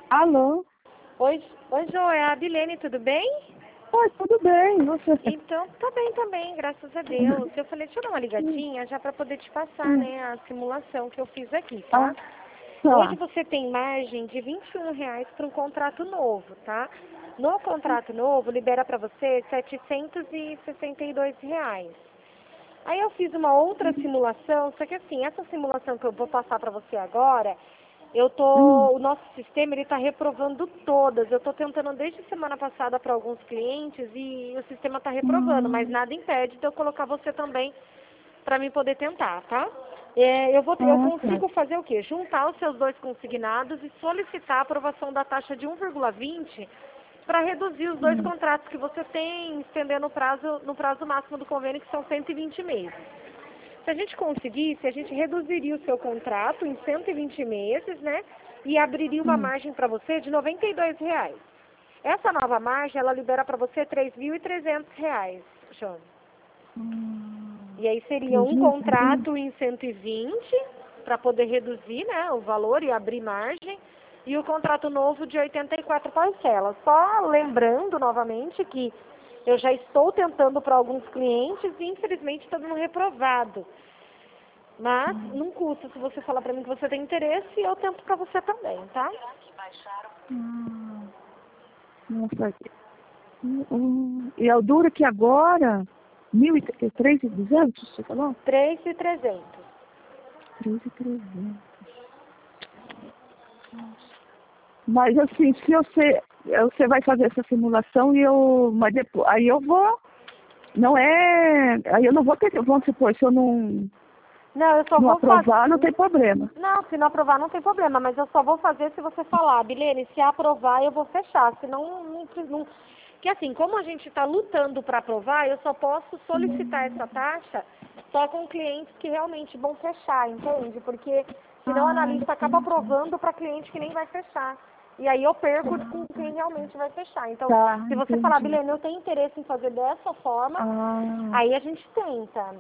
Alô? Oi, Jo, é a Abilene, tudo bem? Oi, tudo bem, você? Então, tá bem, graças a Deus. Eu falei, deixa eu dar uma ligadinha já para poder te passar, né, a simulação que eu fiz aqui, Ah, tá? Hoje tá. você tem margem de R$ 21 para um contrato novo, tá? No contrato novo, libera para você R$ 762. Aí eu fiz uma outra simulação, só que assim, essa simulação que eu vou passar para você agora, Hum, o nosso sistema ele está reprovando todas. Eu estou tentando desde semana passada para alguns clientes e o sistema está reprovando, mas hum, nada impede de eu colocar você também para mim poder tentar, tá? Eu tá. consigo fazer o quê? Juntar os seus dois consignados e solicitar a aprovação da taxa de 1,20 para reduzir os dois Hum, contratos que você tem, estendendo no prazo máximo do convênio, que são 120 meses. Se a gente conseguisse, a gente reduziria o seu contrato em 120 meses, né? E abriria uma hum, margem para você de R$ 92. Essa nova margem, ela libera para você R$ 3.300, João. E aí seria um 3.300? contrato em 120 para poder reduzir, né, o valor e abrir margem. E o contrato novo de 84 parcelas. Só lembrando novamente que eu já estou tentando para alguns clientes e infelizmente está dando reprovado. Mas não custa se você falar para mim que você tem interesse, eu tento para você também, tá? Ah, nossa. E é o duro que agora, 3.200, você falou? 3.300. 3.300. Mas assim, se você vai fazer essa simulação e mas depois, aí eu vou, não é, aí eu não vou ter, vamos supor, se eu Não, eu só não vou fazer. aprovar, não tem problema. Não, se não aprovar não tem problema, mas eu só vou fazer se você falar, Bilene, se aprovar eu vou fechar, senão não. Que assim, como a gente está lutando para aprovar, eu só posso solicitar essa taxa só com clientes que realmente vão fechar, entende? Porque senão o Ah, analista acaba entendi. aprovando para cliente que nem vai fechar. E aí eu perco com quem realmente vai fechar. Então, Tá, se você falar, entendi. Bilene, eu tenho interesse em fazer dessa forma, Ah, aí a gente tenta.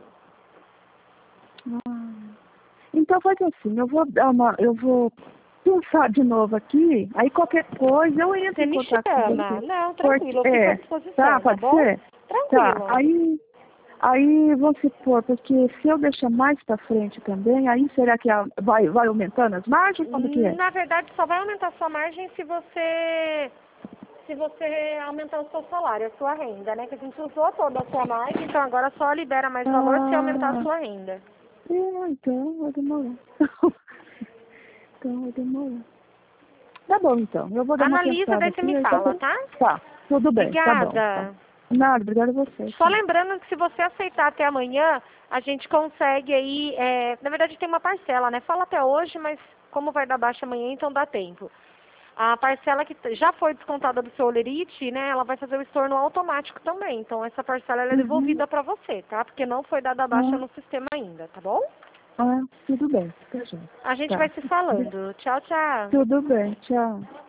ah. Então faz assim, eu vou pensar de novo aqui, aí qualquer coisa eu entro Você em me contato com chama. você. Não, Porque, tranquilo, eu fico à tá, disposição, tá pode bom? ser? Tá, Tranquilo. aí vamos supor, porque se eu deixar mais pra frente também, aí será que vai aumentando as margens? Como que é? Na verdade, só vai aumentar a sua margem se você aumentar o seu salário, a sua renda, né? Que a gente usou toda a sua margem, então agora só libera mais valor se aumentar a Ah, sua renda. então vai demorar. Então vai demorar. Tá bom, então. Eu vou dar uma Analisa, pensada daí você aqui. me Aí fala, tá? tá, tudo bem, tá bom. Tá. Obrigada. Nada, obrigada a você. Só Tchau. lembrando que se você aceitar até amanhã, a gente consegue aí, na verdade tem uma parcela, né? Fala até hoje, mas como vai dar baixa amanhã, então dá tempo. A parcela que já foi descontada do seu Olerite, né, ela vai fazer o estorno automático também. Então essa parcela ela é Uhum. devolvida para você, tá? Porque não foi dada baixa Ah, no sistema ainda, tá bom? tudo bem. Tá, gente. A gente vai Tá. se falando. Tchau, tchau. Tudo bem, tchau.